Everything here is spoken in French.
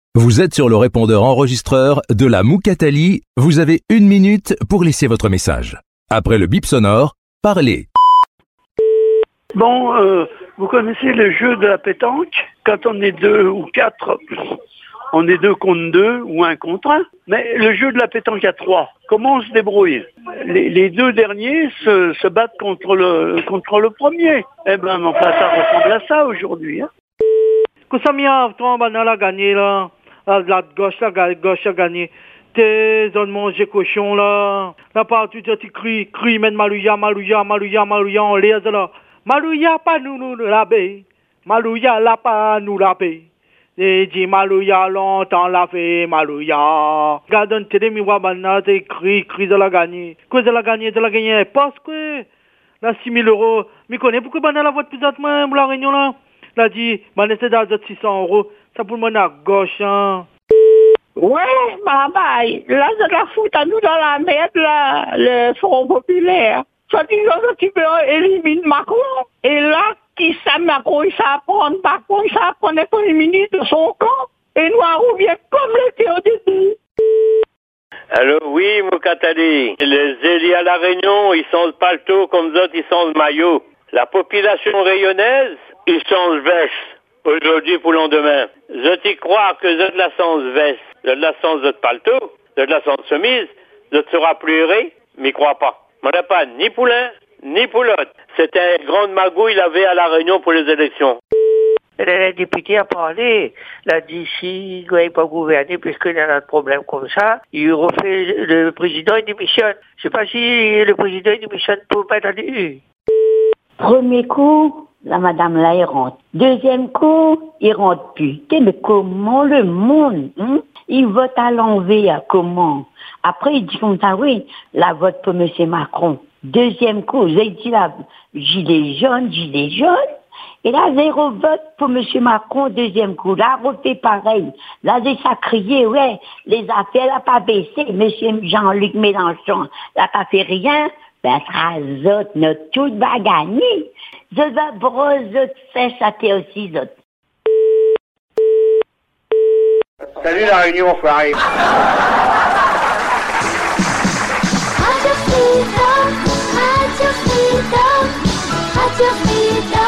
Vous êtes sur le répondeur enregistreur de la Moukatali. Vous avez 1 minute pour laisser votre message. Après le bip sonore, parlez. Bon, vous connaissez le jeu de la pétanque? Quand on est 2 ou 4, on est 2 contre 2 ou 1 contre 1. Mais le jeu de la pétanque à 3, comment on se débrouille? Les 2 derniers se battent contre le premier. Eh ben, enfin, ça ressemble à ça aujourd'hui. Hein. Koussamia, toi, on a gagné là. La gauche a gagné. T'es zones manger cochon là. La partie tu crie, men Malouya, on les là. Malouya, pas nous la baie. Malouya, la pas nous la baie. Et dit Malouya, longtemps la fait, Malouya. Garde télé, mi wa banana, t'es crie de la gagner. Quoi de la gagner, parce que, la 6 000 €, mi connais pourquoi banana la vote plus moi, la réunion là. L'a dit, c'est dans 600 €. Ça pour moi à gauche, hein. Ouais, bye. Là, c'est la fout à nous dans la merde, là, le Front Populaire. Soit disant que tu peux éliminer Macron. Et là, qui ça, Macron, il s'apprend, par contre, il s'apprend les ministre de son camp. Et nous, on revient comme l'été au début. Allô, oui, Moukatali. Les élus à La Réunion, ils sont le paletot comme d'autres, ils sont le maillot. La population rayonnaise, ils sont le veste. Aujourd'hui pour lendemain. Je t'y crois que je de la sens veste, je de la sens de paletot, je de la sens chemise, je te sera pleuré, m'y crois pas. On n'a pas ni poulain, ni poulotte. C'était une grande magouille il avait à La Réunion pour les élections. Le député a parlé, il a dit si il ne pas gouverner puisqu'il y a un problème comme ça, il refait le président il démissionne. Je sais pas si le président il démissionne pour mettre à l'UE. Premier coup, la madame là, elle rentre. Deuxième coup, il rentre plus. Mais comment le monde, il vote à l'envers, comment? Après, il dit comme ça, oui, la vote pour M. Macron. Deuxième coup, j'ai dit là, gilet jaune. Et là, zéro vote pour M. Macron, deuxième coup. Là, refait pareil. Là, j'ai ça crié, ouais, les affaires, là, pas baissé. M. Jean-Luc Mélenchon, là, pas fait rien. Ben, ça autres, notre tout va gagner. Je vais broser faire ça aussi, autres. Salut La Réunion, enfoiré. Radio Freedom, Radio Freedom, Radio Freedom.